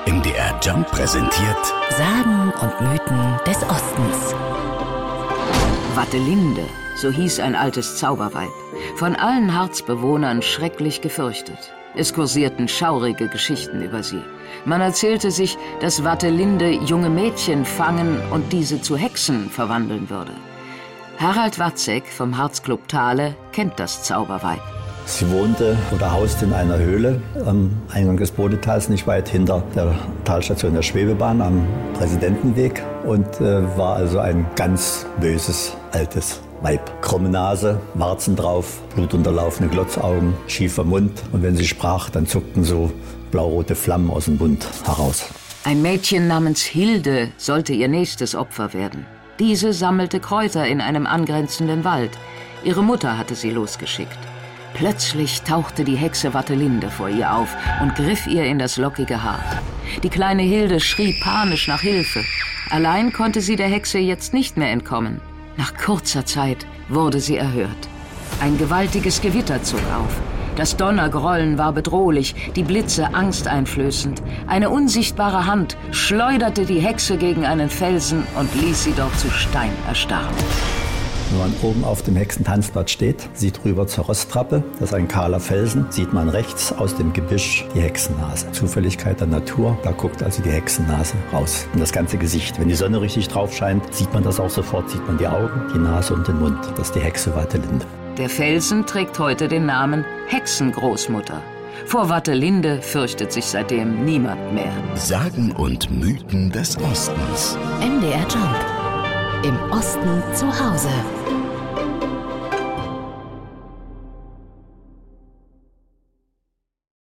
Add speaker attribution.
Speaker 1: MDR Jump präsentiert
Speaker 2: Sagen und Mythen des Ostens.
Speaker 3: Watelinde, so hieß ein altes Zauberweib. Von allen Harzbewohnern schrecklich gefürchtet. Es kursierten schaurige Geschichten über sie. Man erzählte sich, dass Watelinde junge Mädchen fangen und diese zu Hexen verwandeln würde. Harald Watzek vom Harzclub Thale kennt das Zauberweib.
Speaker 4: Sie wohnte oder hauste in einer Höhle am Eingang des Bodetals, nicht weit hinter der Talstation der Schwebebahn am Präsidentenweg und war also ein ganz böses, altes Weib. Krumme Nase, Warzen drauf, blutunterlaufene Glotzaugen, schiefer Mund und wenn sie sprach, dann zuckten so blaurote Flammen aus dem Mund heraus.
Speaker 3: Ein Mädchen namens Hilde sollte ihr nächstes Opfer werden. Diese sammelte Kräuter in einem angrenzenden Wald. Ihre Mutter hatte sie losgeschickt. Plötzlich tauchte die Hexe Watelinde vor ihr auf und griff ihr in das lockige Haar. Die kleine Hilde schrie panisch nach Hilfe. Allein konnte sie der Hexe jetzt nicht mehr entkommen. Nach kurzer Zeit wurde sie erhört. Ein gewaltiges Gewitter zog auf. Das Donnergrollen war bedrohlich, die Blitze angsteinflößend. Eine unsichtbare Hand schleuderte die Hexe gegen einen Felsen und ließ sie dort zu Stein erstarren.
Speaker 4: Wenn man oben auf dem Hexentanzplatz steht, sieht rüber zur Rosttrappe, das ist ein kahler Felsen, sieht man rechts aus dem Gebüsch die Hexennase. Zufälligkeit der Natur, da guckt also die Hexennase raus. Und das ganze Gesicht. Wenn die Sonne richtig drauf scheint, sieht man das auch sofort, sieht man die Augen, die Nase und den Mund. Das ist die Hexe Watelinde.
Speaker 3: Der Felsen trägt heute den Namen Hexengroßmutter. Vor Watelinde fürchtet sich seitdem niemand mehr.
Speaker 1: Sagen und Mythen des Ostens.
Speaker 2: MDR Jump. Im Osten zu Hause.